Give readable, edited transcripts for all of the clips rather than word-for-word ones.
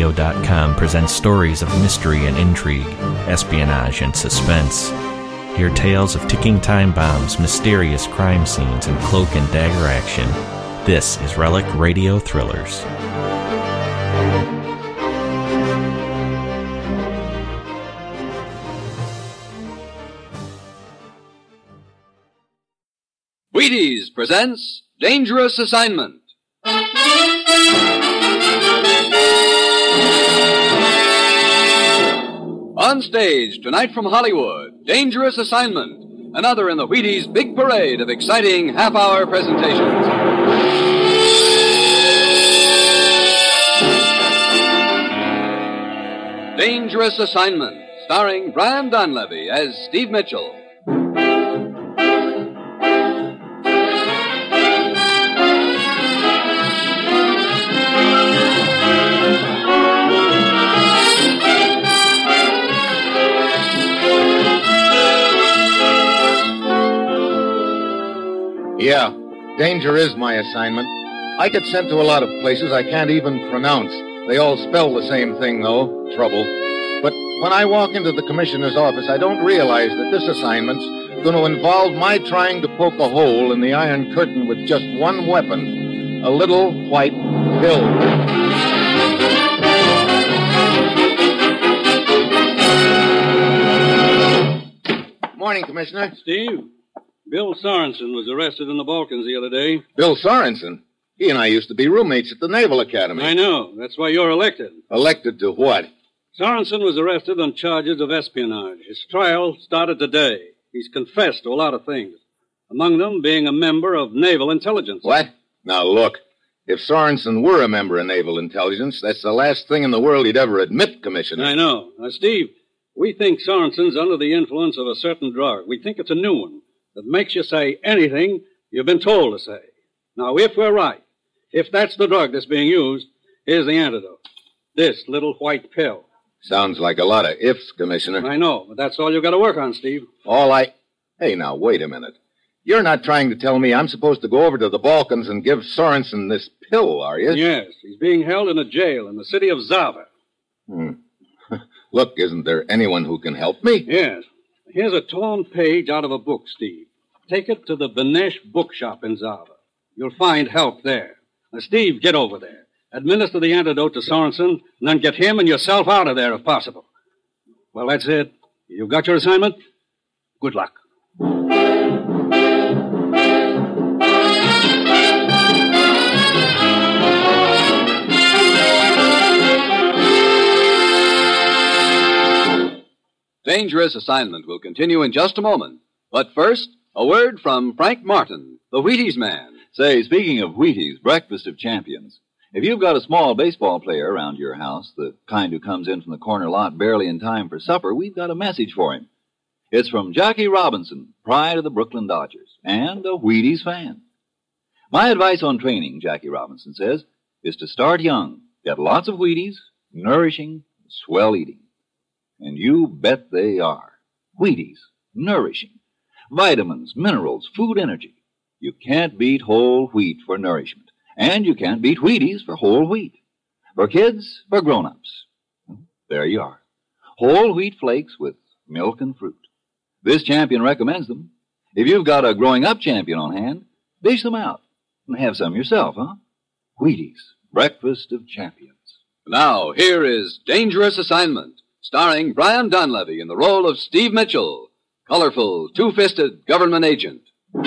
RelecRadio.com presents stories of mystery and intrigue, espionage and suspense. Hear tales of ticking time bombs, mysterious crime scenes, and cloak and dagger action. This is Relic Radio Thrillers. Wheaties presents Dangerous Assignment. On stage tonight from Hollywood, Dangerous Assignment, another in the Wheaties' big parade of exciting half-hour presentations. Dangerous Assignment, starring Brian Donlevy as Steve Mitchell. Yeah, danger is my assignment. I get sent to a lot of places I can't even pronounce. They all spell the same thing, though, trouble. But when I walk into the commissioner's office, I don't realize that this assignment's going to involve my trying to poke a hole in the Iron Curtain with just one weapon, a little white pill. Morning, Commissioner. Steve, Bill Sorensen was arrested in the Balkans the other day. Bill Sorensen? He and I used to be roommates at the Naval Academy. I know. That's why you're elected. Elected to what? Sorensen was arrested on charges of espionage. His trial started today. He's confessed to a lot of things, among them being a member of Naval Intelligence. What? Now, look, if Sorensen were a member of Naval Intelligence, that's the last thing in the world he'd ever admit, Commissioner. I know. Now, Steve, we think Sorensen's under the influence of a certain drug. We think it's a new one that makes you say anything you've been told to say. Now, if we're right, if that's the drug that's being used, here's the antidote. This little white pill. Sounds like a lot of ifs, Commissioner. I know, but that's all you've got to work on, Steve. Hey, now, wait a minute. You're not trying to tell me I'm supposed to go over to the Balkans and give Sorensen this pill, are you? Yes, he's being held in a jail in the city of Zava. Look, isn't there anyone who can help me? Yes. Here's a torn page out of a book, Steve. Take it to the Benesh bookshop in Zava. You'll find help there. Now, Steve, get over there. Administer the antidote to Sorensen, and then get him and yourself out of there if possible. Well, that's it. You've got your assignment. Good luck. Dangerous Assignment will continue in just a moment. But first, a word from Frank Martin, the Wheaties man. Say, speaking of Wheaties, Breakfast of Champions, if you've got a small baseball player around your house, the kind who comes in from the corner lot barely in time for supper, we've got a message for him. It's from Jackie Robinson, pride of the Brooklyn Dodgers, and a Wheaties fan. My advice on training, Jackie Robinson says, is to start young, get lots of Wheaties, nourishing, swell eating. And you bet they are. Wheaties, nourishing. Vitamins, minerals, food energy. You can't beat whole wheat for nourishment. And you can't beat Wheaties for whole wheat. For kids, for grown-ups. There you are. Whole wheat flakes with milk and fruit. This champion recommends them. If you've got a growing-up champion on hand, dish them out. And have some yourself, huh? Wheaties, Breakfast of Champions. Now, here is Dangerous Assignment, starring Brian Donlevy in the role of Steve Mitchell, colorful, two-fisted government agent.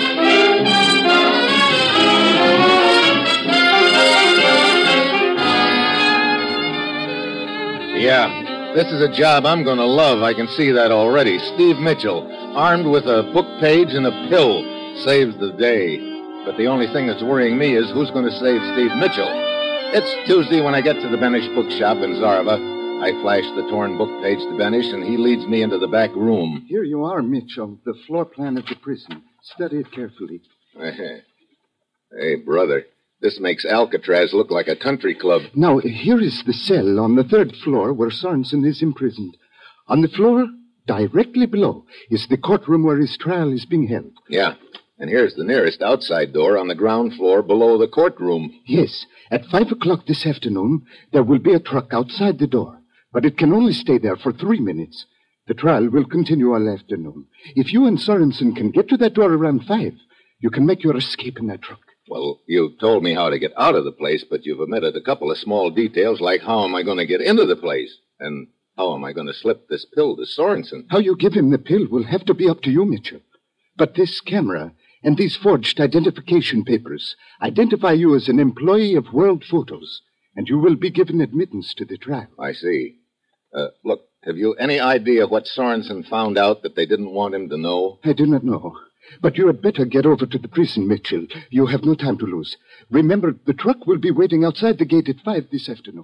Yeah, this is a job I'm going to love. I can see that already. Steve Mitchell, armed with a book page and a pill, saves the day. But the only thing that's worrying me is who's going to save Steve Mitchell. It's Tuesday when I get to the Benesh bookshop in Zarva. I flash the torn book page to Benesh, and he leads me into the back room. Here you are, Mitchell, the floor plan of the prison. Study it carefully. Hey, brother, this makes Alcatraz look like a country club. Now, here is the cell on the third floor where Sorensen is imprisoned. On the floor, directly below, is the courtroom where his trial is being held. Yeah. And here's the nearest outside door on the ground floor below the courtroom. Yes. At 5 o'clock this afternoon, there will be a truck outside the door. But it can only stay there for 3 minutes. The trial will continue all afternoon. If you and Sorensen can get to that door around 5, you can make your escape in that truck. Well, you told me how to get out of the place, but you've omitted a couple of small details, like how am I going to get into the place? And how am I going to slip this pill to Sorensen? How you give him the pill will have to be up to you, Mitchell. But this camera and these forged identification papers identify you as an employee of World Photos, and you will be given admittance to the trial. I see. Look, have you any idea what Sorensen found out that they didn't want him to know? I do not know. But you had better get over to the prison, Mitchell. You have no time to lose. Remember, the truck will be waiting outside the gate at 5 this afternoon.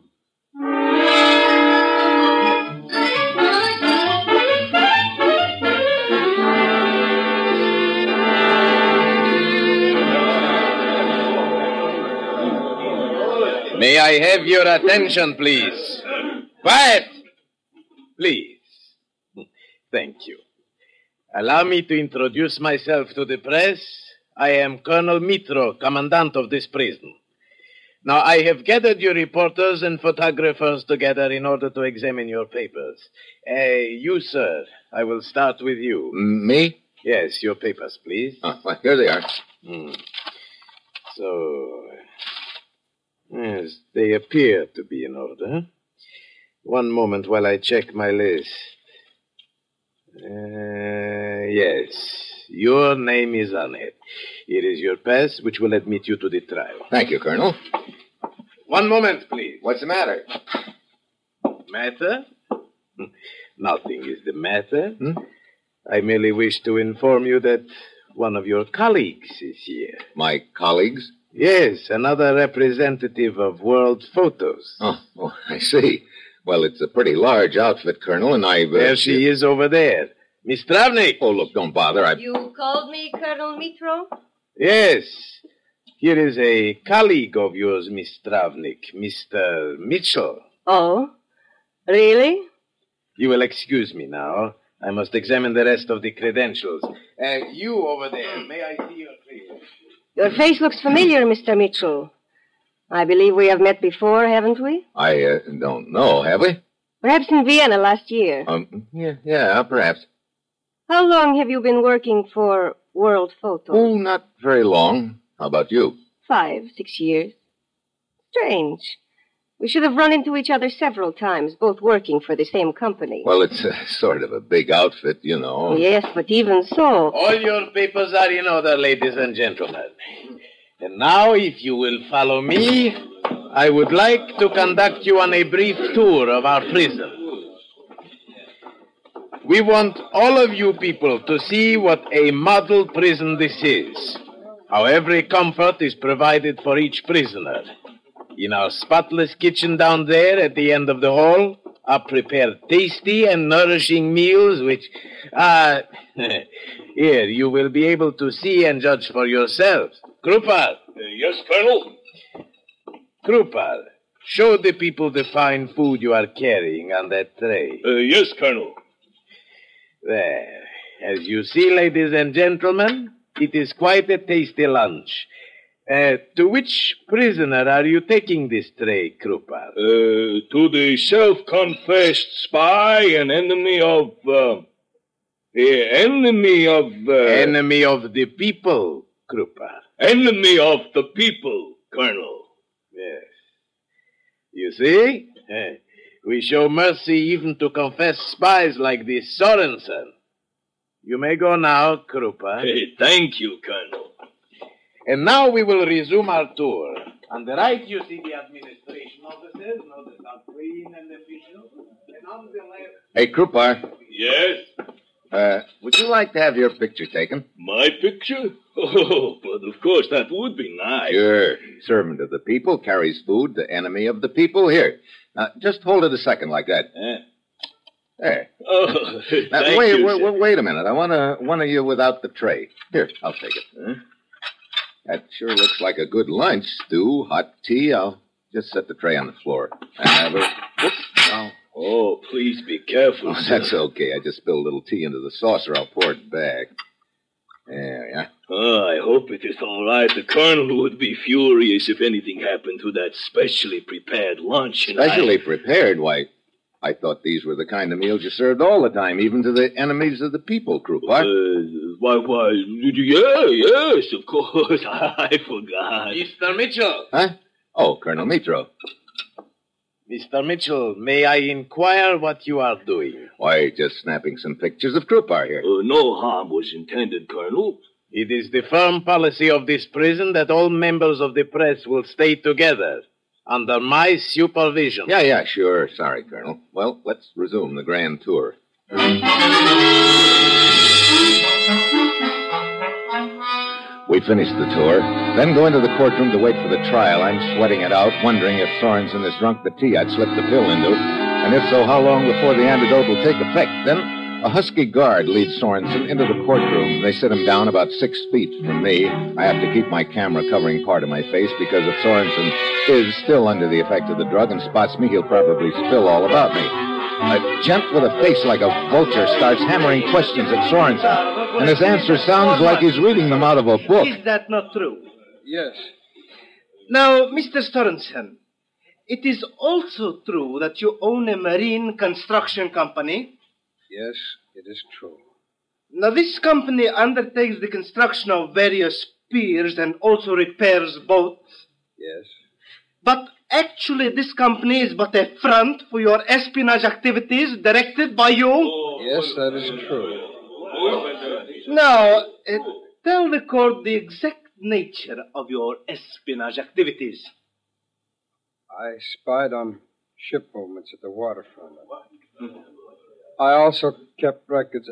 May I have your attention, please? Quiet! Please. Thank you. Allow me to introduce myself to the press. I am Colonel Mitro, commandant of this prison. Now, I have gathered your reporters and photographers together in order to examine your papers. You, sir, I will start with you. Me? Yes, your papers, please. Well, here they are. So, yes, they appear to be in order. One moment while I check my list. Yes, your name is on it. Here is your pass, which will admit you to the trial. Thank you, Colonel. One moment, please. What's the matter? Matter? Nothing is the matter. I merely wish to inform you that one of your colleagues is here. My colleagues? Yes, another representative of World Photos. Oh, I see. Well, it's a pretty large outfit, Colonel, and I've... There she is over there. Miss Travnik. Oh, look, don't bother. You called me Colonel Mitro? Yes. Here is a colleague of yours, Miss Travnik, Mr. Mitchell. Oh, really? You will excuse me now. I must examine the rest of the credentials. You over there, may I see your face? Your face looks familiar, Mr. Mitchell. I believe we have met before, haven't we? I don't know, have we? Perhaps in Vienna last year. Yeah, perhaps. How long have you been working for World Photos? Oh, not very long. How about you? 5, 6 years. Strange. We should have run into each other several times, both working for the same company. Well, it's sort of a big outfit, you know. Yes, but even so... All your papers are in order, ladies and gentlemen. And now, if you will follow me, I would like to conduct you on a brief tour of our prison. We want all of you people to see what a model prison this is. How every comfort is provided for each prisoner. In our spotless kitchen down there at the end of the hall are prepared tasty and nourishing meals which here, you will be able to see and judge for yourselves. Krupal. Yes, Colonel? Krupal, show the people the fine food you are carrying on that tray. Yes, Colonel. There. As you see, ladies and gentlemen, it is quite a tasty lunch. To which prisoner are you taking this tray, Krupal? To the self-confessed spy and enemy of Enemy of the people, Krupal. Enemy of the people, Colonel. Yes. You see? We show mercy even to confessed spies like this Sorensen. You may go now, Krupal. Thank you, Colonel. And now we will resume our tour. On the right, you see the administration officers, notice how clean and efficient. And on the left... Hey, Krupar. Yes? Would you like to have your picture taken? My picture? Oh, but of course, that would be nice. Sure. Servant of the people carries food to enemy of the people. Here. Now, just hold it a second like that. There. Oh, Now, thank wait, you, wait, wait a minute. I want one of you without the tray. Here, I'll take it. Huh? That sure looks like a good lunch. Stew, hot tea. I'll just set the tray on the floor. And have a... Whoops. Oh. Oh, please be careful, Oh, sir. that's okay. I just spilled a little tea into the saucer. I'll pour it back. Yeah. I hope it is all right. The colonel would be furious if anything happened to that specially prepared lunch. Specially prepared? Why, I thought these were the kind of meals you served all the time, even to the enemies of the people, Krupa. Yes, of course. I forgot. Mr. Mitchell. Huh? Oh, Colonel Mitro. Mr. Mitchell, may I inquire what you are doing? Why, just snapping some pictures of Krupar here. No harm was intended, Colonel. It is the firm policy of this prison that all members of the press will stay together under my supervision. Yeah, sure. Sorry, Colonel. Well, let's resume the grand tour. We finished the tour, then go into the courtroom to wait for the trial. I'm sweating it out, wondering if Sorensen has drunk the tea I'd slipped the pill into, and if so, how long before the antidote will take effect. Then a husky guard leads Sorensen into the courtroom. They sit him down about 6 feet from me. I have to keep my camera covering part of my face because if Sorensen is still under the effect of the drug and spots me, he'll probably spill all about me. A gent with a face like a vulture starts hammering questions at Sorensen, and his answer sounds like he's reading them out of a book. Is that not true? Yes. Now, Mr. Sorensen, it is also true that you own a marine construction company. Yes, it is true. Now, this company undertakes the construction of various piers and also repairs boats. Yes. But actually, this company is but a front for your espionage activities directed by you. Yes, that is true. Now, tell the court the exact nature of your espionage activities. I spied on ship movements at the waterfront. I also kept records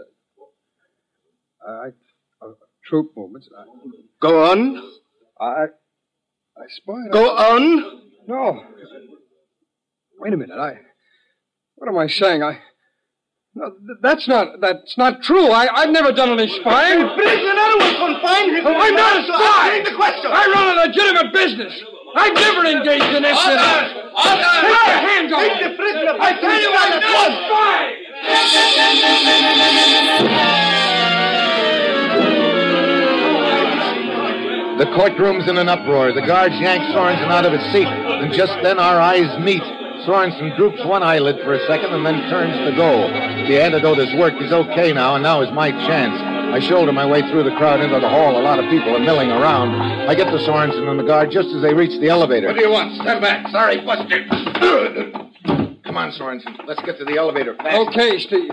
of troop movements. Go on. I spied Go on. No. Wait a minute. What am I saying? No, that's not true. I've never done any spying. The prisoner will confine him. Oh, I'm not a spy. The question. I run a legitimate business. I've never engaged in espionage. Take your hands off me. Take the prisoner. I tell you, I'm not a spy. The courtroom's in an uproar. The guards yank Sorensen out of his seat, and just then our eyes meet. Sorensen droops one eyelid for a second and then turns to go. The antidote has worked. He's okay now, and now is my chance. I shoulder my way through the crowd into the hall. A lot of people are milling around. I get to Sorensen and the guard just as they reach the elevator. What do you want? Stand back. Sorry, busted. Come on, Sorensen. Let's get to the elevator fast. Okay, Steve.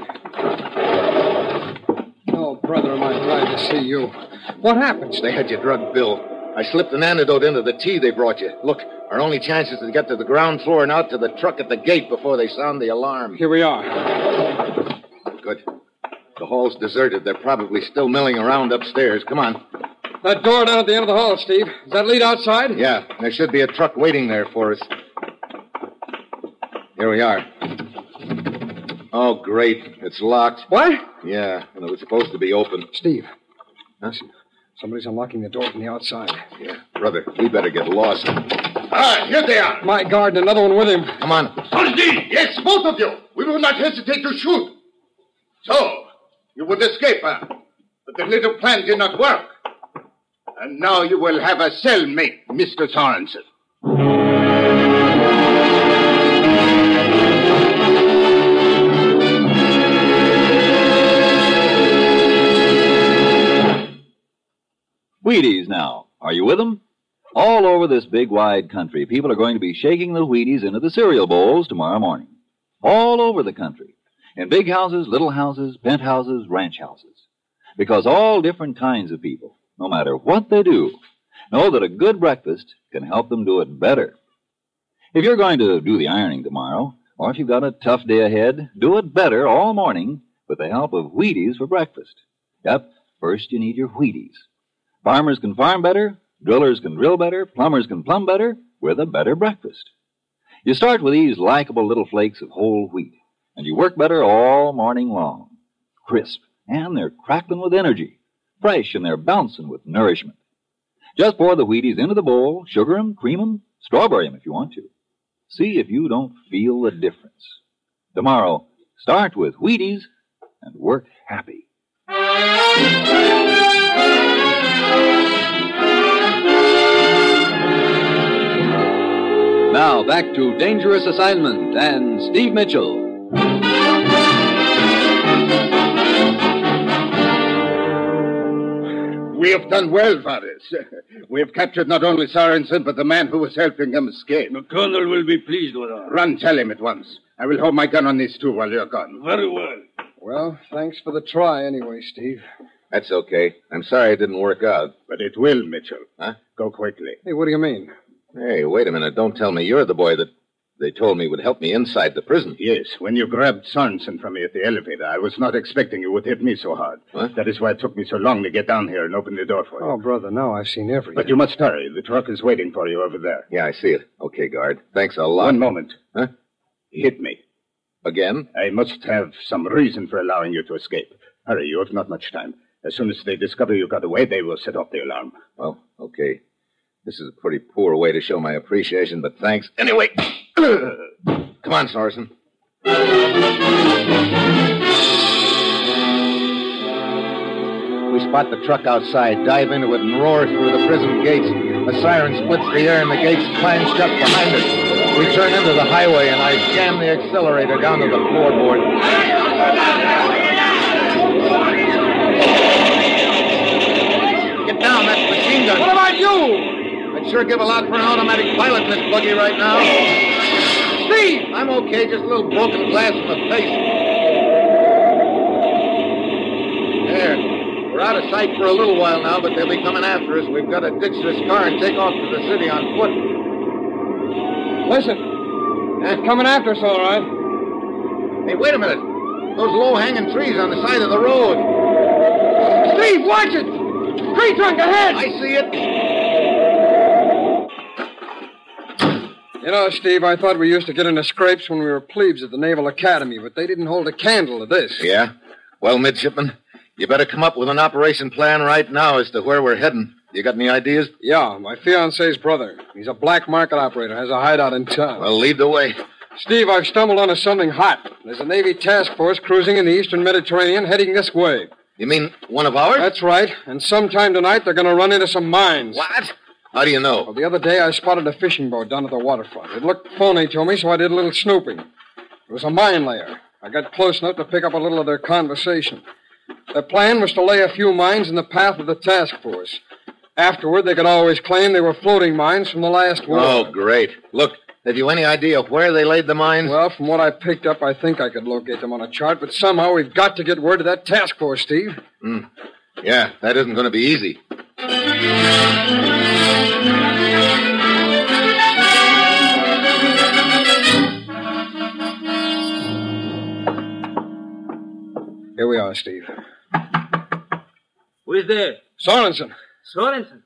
Oh, brother, am I glad to see you. What happened, Steve? They had your drug bill. I slipped an antidote into the tea they brought you. Look, our only chance is to get to the ground floor and out to the truck at the gate before they sound the alarm. Here we are. Good. The hall's deserted. They're probably still milling around upstairs. Come on. That door down at the end of the hall, Steve. Does that lead outside? Yeah, there should be a truck waiting there for us. Here we are. Oh, great. It's locked. What? Yeah, and it was supposed to be open. Steve. Huh? Somebody's unlocking the door from the outside. Yeah, brother, we better get lost. Ah, here they are. My guard and another one with him. Come on. Soldi! Yes, both of you. We will not hesitate to shoot. So, you would escape, huh? But the little plan did not work. And now you will have a cellmate, Mr. Sorensen. Wheaties now. Are you with them? All over this big, wide country, people are going to be shaking the Wheaties into the cereal bowls tomorrow morning. All over the country. In big houses, little houses, penthouses, ranch houses. Because all different kinds of people, no matter what they do, know that a good breakfast can help them do it better. If you're going to do the ironing tomorrow, or if you've got a tough day ahead, do it better all morning with the help of Wheaties for breakfast. Yep, first you need your Wheaties. Farmers can farm better, drillers can drill better, plumbers can plumb better with a better breakfast. You start with these likable little flakes of whole wheat, and you work better all morning long. Crisp, and they're crackling with energy. Fresh, and they're bouncing with nourishment. Just pour the Wheaties into the bowl, sugar 'em, cream 'em, strawberry 'em if you want to. See if you don't feel the difference. Tomorrow, start with Wheaties and work happy. now, back to Dangerous Assignment and Steve Mitchell. We have done well, Varys. We have captured not only Sorensen, but the man who was helping him escape. The colonel will be pleased with us. Run, tell him at once. I will hold my gun on these two while you're gone. Very well. Well, thanks for the try anyway, Steve. That's okay. I'm sorry it didn't work out. But it will, Mitchell. Huh? Go quickly. Hey, what do you mean? Hey, wait a minute. Don't tell me you're the boy that they told me would help me inside the prison. Yes, when you grabbed Sorensen from me at the elevator, I was not expecting you would hit me so hard. What? That is why it took me so long to get down here and open the door for you. Oh, brother, now I've seen everything. But you must hurry. The truck is waiting for you over there. Yeah, I see it. Okay, guard. Thanks a lot. One moment. Huh? Hit me. Again? I must have some reason for allowing you to escape. Hurry, you have not much time. As soon as they discover you got away, they will set off the alarm. Well, okay. This is a pretty poor way to show my appreciation, but thanks. Anyway, come on, Sorensen. We spot the truck outside, dive into it, and roar through the prison gates. A siren splits the air, and the gates clang shut behind us. We turn into the highway, and I jam the accelerator down to the floorboard. Get down, that's machine gun. What about you? I'd sure give a lot for an automatic pilot in this buggy right now. Steve! I'm okay, just a little broken glass in the face. There. We're out of sight for a little while now, but they'll be coming after us. We've got to ditch this car and take off to the city on foot. Listen. They're coming after us, all right. Hey, wait a minute. Those low-hanging trees on the side of the road. Steve, watch it! Tree trunk ahead! I see it. You know, Steve, I thought we used to get into scrapes when we were plebes at the Naval Academy, but they didn't hold a candle to this. Yeah? Well, midshipman, you better come up with an operation plan right now as to where we're heading. You got any ideas? Yeah, my fiancé's brother. He's a black market operator, has a hideout in town. Well, lead the way. Steve, I've stumbled onto something hot. There's a Navy task force cruising in the eastern Mediterranean heading this way. You mean one of ours? That's right. And sometime tonight they're going to run into some mines. What? How do you know? Well, the other day I spotted a fishing boat down at the waterfront. It looked phony to me, so I did a little snooping. It was a mine layer. I got close enough to pick up a little of their conversation. Their plan was to lay a few mines in the path of the task force. Afterward, they could always claim they were floating mines from the last war. Oh, great. Look, have you any idea where they laid the mines? Well, from what I picked up, I think I could locate them on a chart, but somehow we've got to get word to that task force, Steve. Yeah, that isn't going to be easy. Here we are, Steve. Who is there? Sorensen. Sorensen.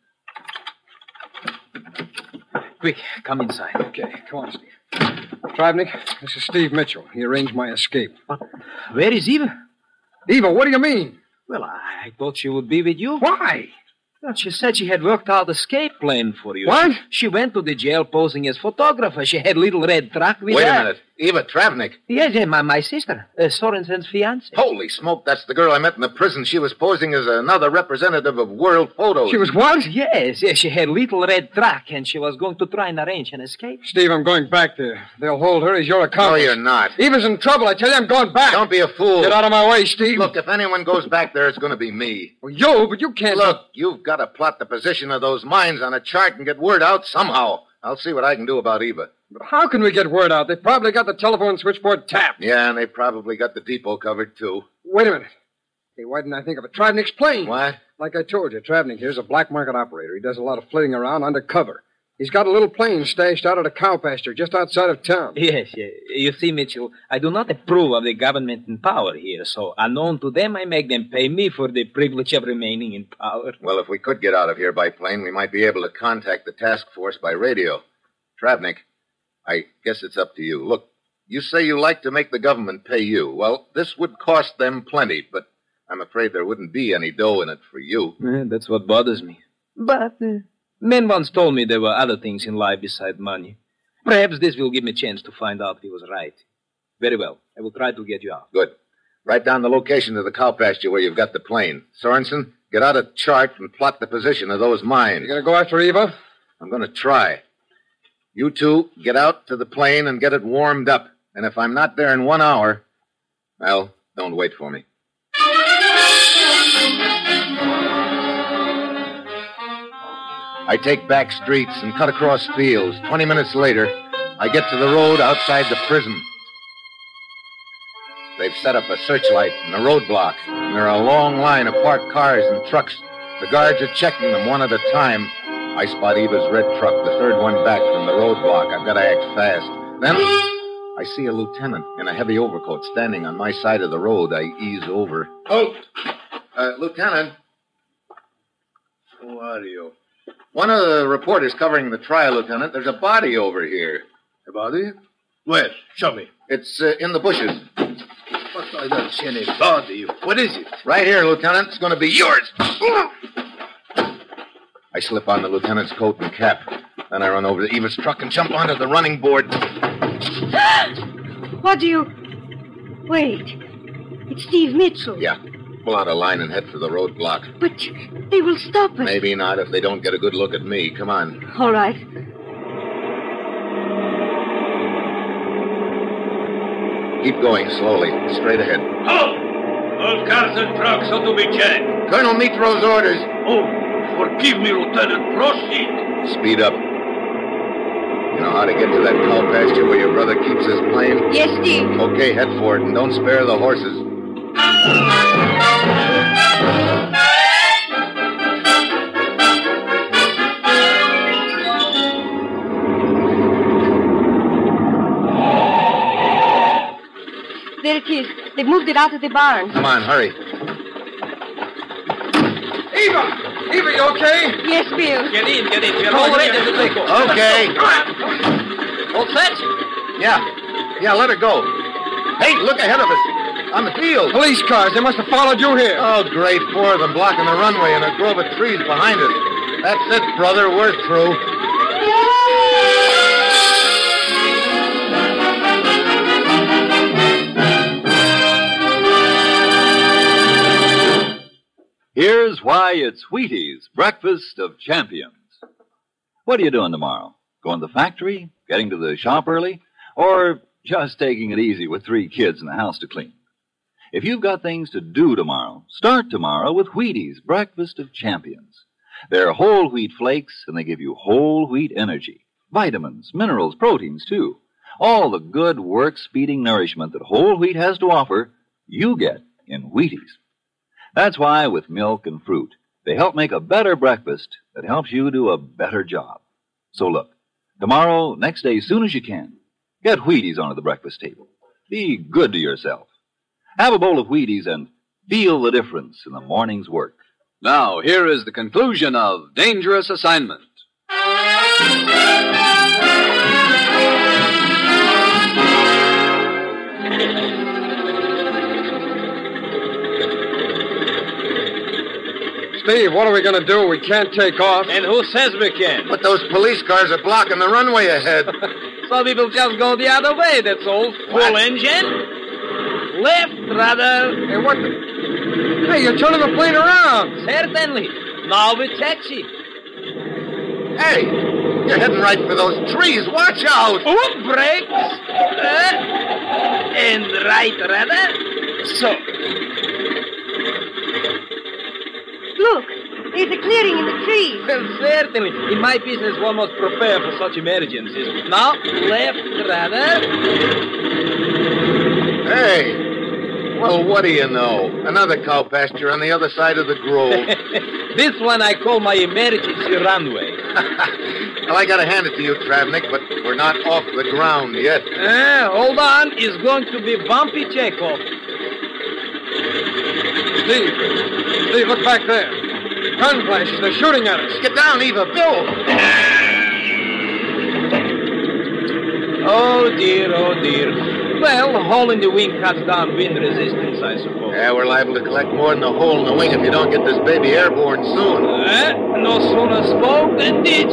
Quick, come inside. Okay, come on, Steve. Travnik, this is Steve Mitchell. He arranged my escape. Where is Eva? Eva, what do you mean? Well, I thought she would be with you. Why? Well, she said she had worked out escape plan for you. What? She went to the jail posing as photographer. She had little red truck with her. Wait a minute. Eva Travnik. Yes, my sister. Sorensen's fiancée. Holy smoke, that's the girl I met in the prison. She was posing as another representative of World Photos. She was what? Yes, she had little red truck, and she was going to try and arrange an escape. Steve, I'm going back there. They'll hold her as your No, accomplice. you're not. Eva's in trouble. I tell you, I'm going back. Don't be a fool. Get out of my way, Steve. Look, if anyone goes back there, it's going to be me. Well, you, but you can't... Look, you've got to plot the position of those mines on a chart and get word out somehow. I'll see what I can do about Eva. But how can we get word out? They probably got the telephone switchboard tapped. Yeah, and they probably got the depot covered, too. Wait a minute. Hey, why didn't I think of it? Travnik's plane. What? Like I told you, Travnik here's a black market operator. He does a lot of flitting around undercover. He's got a little plane stashed out at a cow pasture just outside of town. Yes. You see, Mitchell, I do not approve of the government in power here, so unknown to them, I make them pay me for the privilege of remaining in power. Well, if we could get out of here by plane, we might be able to contact the task force by radio. Travnik, I guess it's up to you. Look, you say you like to make the government pay you. Well, this would cost them plenty, but I'm afraid there wouldn't be any dough in it for you. That's what bothers me. But men once told me there were other things in life beside money. Perhaps this will give me a chance to find out if he was right. Very well. I will try to get you out. Good. Write down the location of the cow pasture where you've got the plane. Sorensen, get out a chart and plot the position of those mines. You gonna go after Eva? I'm going to try. You two get out to the plane and get it warmed up. And if I'm not there in 1 hour, well, don't wait for me. I take back streets and cut across fields. 20 minutes later, I get to the road outside the prison. They've set up a searchlight and a roadblock, and there are a long line of parked cars and trucks. The guards are checking them one at a time. I spot Eva's red truck, the third one back from the roadblock. I've got to act fast. Then I see a lieutenant in a heavy overcoat standing on my side of the road. I ease over. Halt! Lieutenant. Who are you? One of the reporters covering the trial, Lieutenant. There's a body over here. A body? Where? Show me. It's in the bushes. But I don't see any body. What is it? Right here, Lieutenant. It's going to be yours. I slip on the lieutenant's coat and cap. Then I run over to Eva's truck and jump onto the running board. What do you... Wait. It's Steve Mitchell. Yeah. Pull out a line and head for the roadblock. But they will stop us. Maybe not if they don't get a good look at me. Come on. All right. Keep going slowly. Straight ahead. Halt! All cars and trucks ought to be checked. Colonel Mitro's orders. Oh, forgive me, Lieutenant. Proceed. Speed up. You know how to get to that cow pasture where your brother keeps his plane? Yes, Steve. Okay, head for it, and don't spare the horses. There it is. They've moved it out of the barn. Come on, hurry. Eva! Eva, you okay? Yes, Bill. Get in. We're all ready to take off. Okay. All set? Yeah, let her go. Hey, look ahead of us. On the field. Police cars. They must have followed you here. Oh, great. 4 of them blocking the runway and a grove of trees behind us. That's it, brother. We're through. Here's why it's Wheaties, breakfast of champions. What are you doing tomorrow? Going to the factory? Getting to the shop early? Or just taking it easy with 3 kids and the house to clean? If you've got things to do tomorrow, start tomorrow with Wheaties, breakfast of champions. They're whole wheat flakes, and they give you whole wheat energy. Vitamins, minerals, proteins, too. All the good work-speeding nourishment that whole wheat has to offer, you get in Wheaties. That's why, with milk and fruit, they help make a better breakfast that helps you do a better job. So look, tomorrow, next day, as soon as you can, get Wheaties onto the breakfast table. Be good to yourself. Have a bowl of Wheaties and feel the difference in the morning's work. Now, here is the conclusion of Dangerous Assignment. Steve, what are we going to do? We can't take off. And who says we can? But those police cars are blocking the runway ahead. So we will just go the other way, that's all. Full engine. Left, rather. Hey, what the... Hey, you're turning the plane around. Certainly. Now we taxi. Hey, you're heading right for those trees. Watch out. Oh, brakes. And right, rather. So. Look, there's a clearing in the trees. Well, certainly. In my business, one must prepare for such emergencies. Now, left, rather. Hey. Well, what do you know? Another cow pasture on the other side of the grove. This one I call my emergency runway. Well, I gotta hand it to you, Travnik, but we're not off the ground yet. Hold on. It's going to be bumpy takeoff. Steve, look back there. Gun flashes. They're shooting at us. Get down, Eva. Bill. Oh, dear. Well, a hole in the wing cuts down wind resistance, I suppose. Yeah, we're liable to collect more than a hole in the wing if you don't get this baby airborne soon. No sooner spoke than did.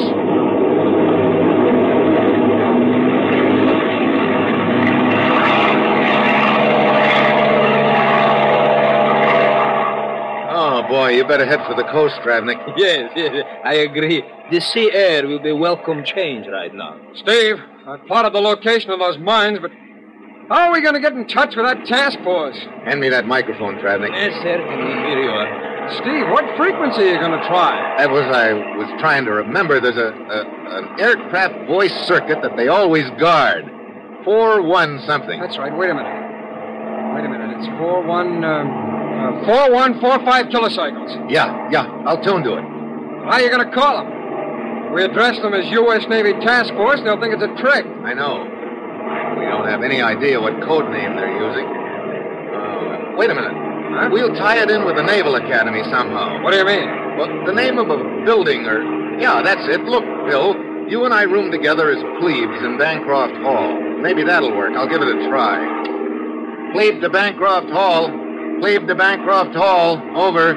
Oh, boy, you better head for the coast, Travnik. Yes, I agree. The sea air will be welcome change right now. Steve, I plotted the location of those mines, but how are we going to get in touch with that task force? Hand me that microphone, Travnik. Yes, certainly. Here you are. Steve, what frequency are you going to try? I was trying to remember. There's an aircraft voice circuit that they always guard. 4-1 something. That's right. Wait a minute. It's 4145 kilocycles. Yeah. I'll tune to it. How are you going to call them? If we address them as U.S. Navy Task Force, they'll think it's a trick. I know. We don't have any idea what code name they're using. Wait a minute. Huh? We'll tie it in with the Naval Academy somehow. What do you mean? Well, the name of a building or... Yeah, that's it. Look, Bill, you and I room together as plebes in Bancroft Hall. Maybe that'll work. I'll give it a try. Plebe to Bancroft Hall. Plebe to Bancroft Hall. Over.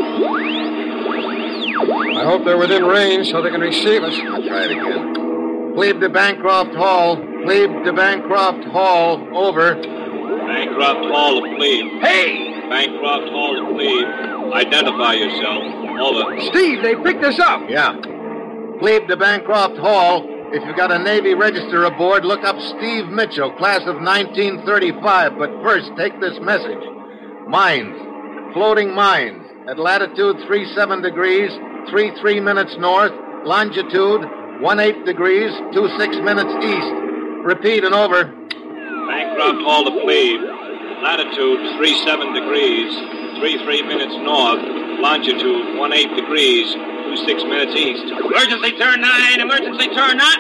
I hope they're within range so they can receive us. I'll try it again. Plebe to Bancroft Hall. Plebe to Bancroft Hall. Over. Bancroft Hall to plebe. Hey! Bancroft Hall to plebe. Identify yourself. Over. Steve, they picked us up. Yeah. Plebe to Bancroft Hall. If you've got a Navy register aboard, look up Steve Mitchell, class of 1935. But first, take this message. Mines. Floating mines. At latitude 37 degrees, 33 minutes north. Longitude 18 degrees, 26 minutes east. Repeat and over. Bancroft Hall to plebe. Latitude 37 degrees, 33 minutes north. Longitude 18 degrees, 26 minutes east. Emergency turn 9, emergency turn 9.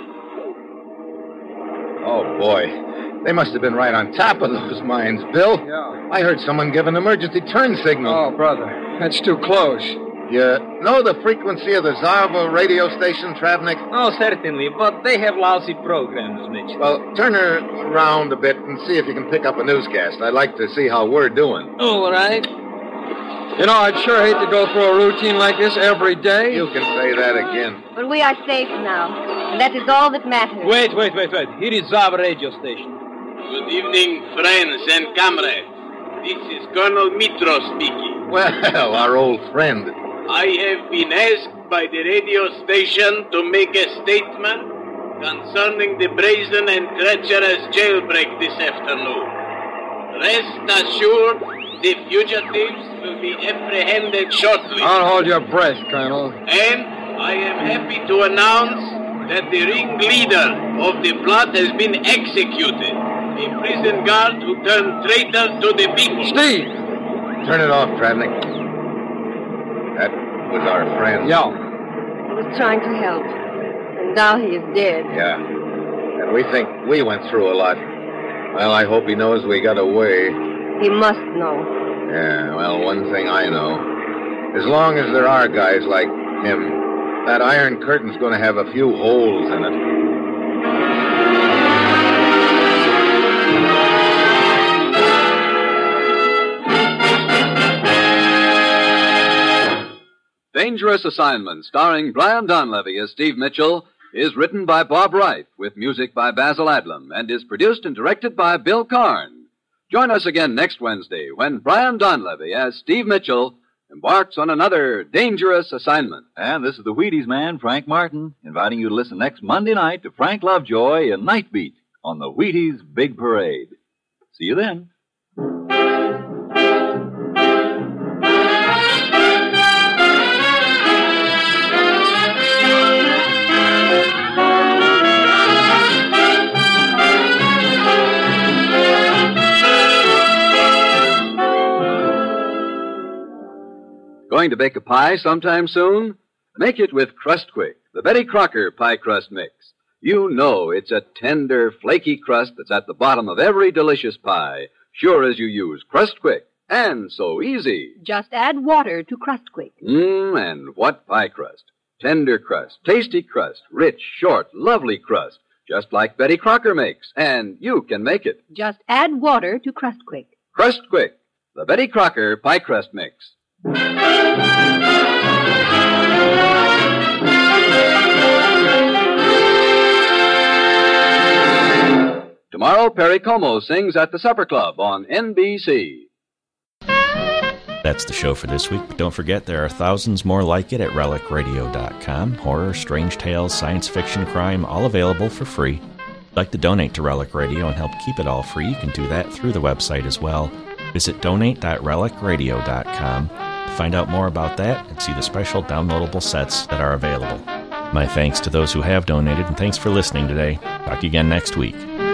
Oh, boy. They must have been right on top of those mines, Bill. Yeah. I heard someone give an emergency turn signal. Oh, brother. That's too close. You know the frequency of the Zarva radio station, Travnik? Oh, certainly, but they have lousy programs, Mitch. Well, turn her around a bit and see if you can pick up a newscast. I'd like to see how we're doing. All right. You know, I'd sure hate to go through a routine like this every day. You can say that again. But we are safe now, and that is all that matters. Wait. Here is our radio station. Good evening, friends and comrades. This is Colonel Mitro speaking. Well, our old friend. I have been asked by the radio station to make a statement concerning the brazen and treacherous jailbreak this afternoon. Rest assured, the fugitives will be apprehended shortly. Don't hold your breath, Colonel. And I am happy to announce that the ringleader of the plot has been executed. A prison guard who turned traitor to the people. Steve! Turn it off, Travnik. That was our friend. Yeah. He was trying to help, and now he is dead. Yeah. And we think we went through a lot. Well, I hope he knows we got away. He must know. Yeah, well, one thing I know. As long as there are guys like him, that Iron Curtain's going to have a few holes in it. Dangerous Assignment, starring Brian Donlevy as Steve Mitchell, is written by Bob Wright, with music by Basil Adlam, and is produced and directed by Bill Karn. Join us again next Wednesday when Brian Donlevy as Steve Mitchell embarks on another dangerous assignment. And this is the Wheaties man, Frank Martin, inviting you to listen next Monday night to Frank Lovejoy in Night Beat on the Wheaties Big Parade. See you then. Going to bake a pie sometime soon? Make it with Crust Quick, the Betty Crocker pie crust mix. You know it's a tender, flaky crust that's at the bottom of every delicious pie, sure as you use Crust Quick. And so easy. Just add water to Crust Quick. And what pie crust? Tender crust, tasty crust, rich, short, lovely crust, just like Betty Crocker makes. And you can make it. Just add water to Crust Quick. Crust Quick, the Betty Crocker pie crust mix. Tomorrow, Perry Como sings at the Supper Club on NBC. That's the show for this week, but don't forget there are thousands more like it at relicradio.com. Horror, strange tales, science fiction, crime, all available for free. If you'd like to donate to Relic Radio and help keep it all free, you can do that through the website as well. Visit donate.relicradio.com to find out more about that and see the special downloadable sets that are available. My thanks to those who have donated, and thanks for listening today. Talk to you again next week.